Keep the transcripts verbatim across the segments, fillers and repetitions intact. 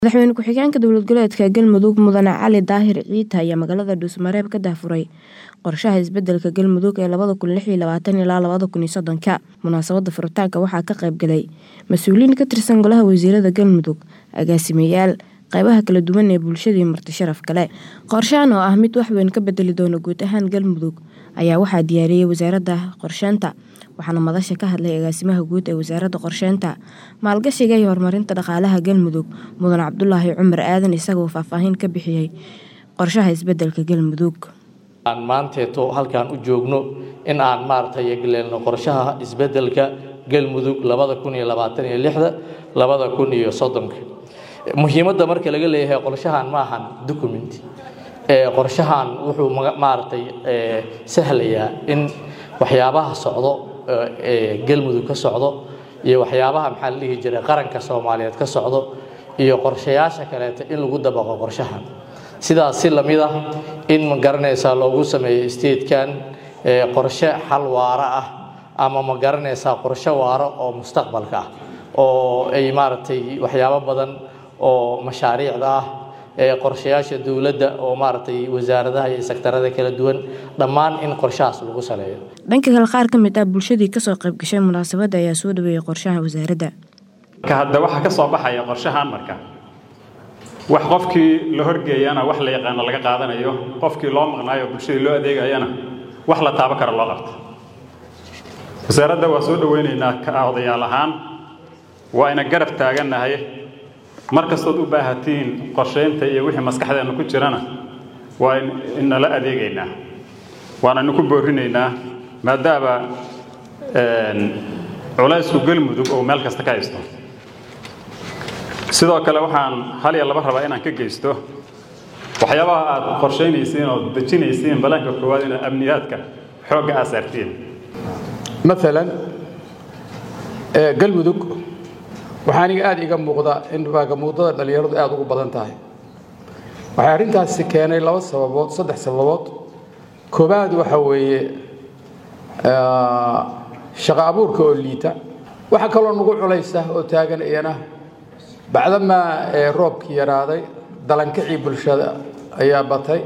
madaxweyne ku-xigeenka dowlad goboleedka Galmudug Mudane Cali Daahir Ciita ayaa magaalada Dhuusamareeb ka daahfuray qorshaha isbedelka Galmudug ee labada kun lix iyo labaatan ilaa labada kun iyo soddon. Munaasabada furitaanka waxaa ka qayb galay mas'uuliyiin ka tirsan golaha wasiirada Galmudug, agaasimayaal, qaybaha kala duwan ee bulshada iyo marti sharaf kale. Qorshahan oo ah mid wax weyn ka bedeli doona guud ahaan Galmudug ayaa waxaa diyaariyay wasaaradda qorsheynta, waxaana madasha ka hadlay agaasimaha guud ee wasaaradda qorsheynta, maalgashiga iyo horumarinta dhaqaalaha Galmudug Mudane Cabdulaahi Cumar Aadan isagoo faahfaahin ka bixiyay qorshaha isbedelka Galmudug. aan maanteeto halkaan u joogno in aan maartay galno qorshaha isbedelka Galmudug labada kun iyo labaatan iyo lix labada kun iyo soddon. muhiimadda marka laga leeyahay qorshahan ma ahan document ee qorshahan wuxuu maartay sahlayaa in waxyaabaha socdo ee Galmudug ka socdo iyo waxyaabaha maxaa la dhihi jiray qaranka Soomaaliyeed ka socdo iyo qorshayaasha kale in lagu dabaqo qorshahan sidaas si lamid ah in ma garanaysa loogu sameeyo state-kan ee qorshe xal waara ah ama ma garanaysa qorshe waara oo mustaqbalka ah oo ay maartay waxyaabo badan oo mashaariicda ah ee qorshayaasha dawladda oo maartay wasaaradaha iyo sektarada kala duwan dhammaan in qorshahaas lagu saleeyo. dhanka kale qaar ka mid ah bulshadii ka soo qayb gashay munaasabada ayaa soo dhaweeyay qorshaha wasaaradda. ka hadda waxa ka soo baxaya qorshahan marka wax qofkii la horgeeyana wax la yaqaan laga qaadanayo, qofkii loo maqnaayo bulshada loo adeegayana wax la taaban karo loo qabto. wasaaradda waa soo dhaweynaynaa ka odayaal ahaan waa ina garab taaganahay markastood u baahatiin qorsheynta iyo wixii maskaxdeena ku jirana waa in la adeegaynaa waana ku boorinaynaa maadaama een culaysku Galmudug oo meel kasta ka haysto. sidoo kale waxaan hal iyo laba rabaa inaan ka geysto waxyaabaha aad qorsheynaysiin oo dejinaysiin balanka koowaad in amniyaadka xooga aasartiin. مثلا Galmudug waxaan aad iga muuqda in baaga muuqda dhalinyaradu aad ugu badan tahay. waxay arintaasi keenay laba sababood saddex sababood. koobaad waxa weeye shaqo abuurka oo liita, waxa kale oo nagu culaysa oo taagan iyana bacdama roobkii yaraaday dalankicii bulshada ayaa batay.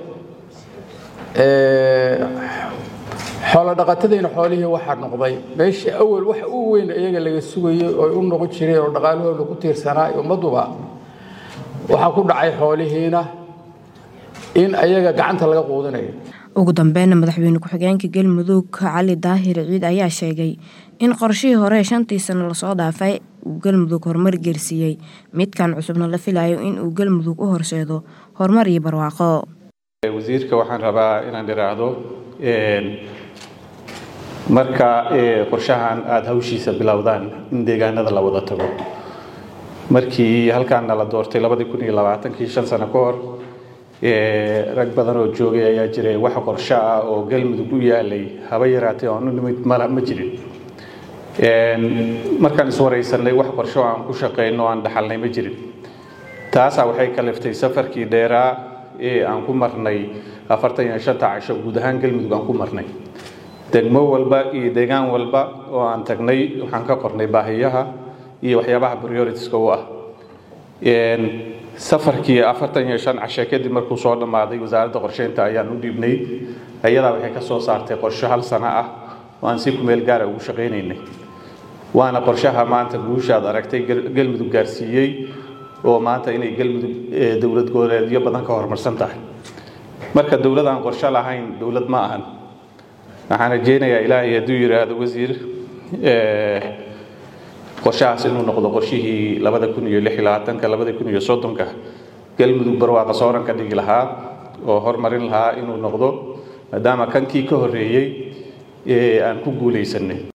xoolo dhaqatadayna xoolihii waxa noqday meeshii awal wax uu weyn iyaga laga sugayay oo u noqon jiray oo dhaqaalahooda ku tiirsanaa ummaduba waxa ku dhacay xoolihiina in ayaga gacanta laga quudinayo. ugu dambeynna madaxweyne ku-xigeenka Galmudug Cali Daahir Ciita ayaa sheegay in qorshihii hore shantii sano la soo dhaafay uu Galmudug horumar gaarsiiyay midkan cusubna la filayo in uu Galmudug u horseedo horumar iyo barwaaqo. wasiirka waxaan rabaa inaan dhiraahdo een marka qorshahan aad hawshiisa bilowdaan in deegaanada la wada tago. markii halkaan la doortay labada kun iyo labaatan kii shan sano ka hor ee rag badan oo joogay ayaa jiray wax qorshe ah oo Galmudug u yaalay haba yaraatay oo nimid mala ma jirin. een markaan is wareysanay wax qorshe aan ku shaqeyno aan dhaxalnay ma jirin. taas waxay kaliftay safarkii dheeraa ee aan ku marnay afartan iyo shan casho guud ahaan Galmudug aan ku marnay. degmo walba iyo deegaan walba oo aan tagnay waxaan ka qornay baahiyaha iyo waxyaabaha prioritiska u ah. een safarkii afartan iyo shan casho kadib markuu soo dhamaaday wasaaradda qorsheynta ayaan u dhiibnay ayada waxay ka soo saartay qorshe hal sano ah oo aan si ku meel gaar ah ugu shaqeynaynay. waana qorshaha maanta guusha aad aragtay Galmudug gaarsiiyay oo maanta inay Galmudug dawlad goboleedyo badan ka horumarsan tahay. marka dawlad aan qorshe lahayn dawlad ma ahan. waxaan rajeynayaa ilaahay hadduu yiraahdo wasiir ee qorshahaas inuu noqdo qorshihii labada kun iyo lix iyo labaatan ka labada kun iyo soddon ka Galmudug barwaaqo sooran ka dhigi lahaa oo horumarin lahaa inuu noqdo maadaama kankii ka horeeyay ee aan ku guuleysanay.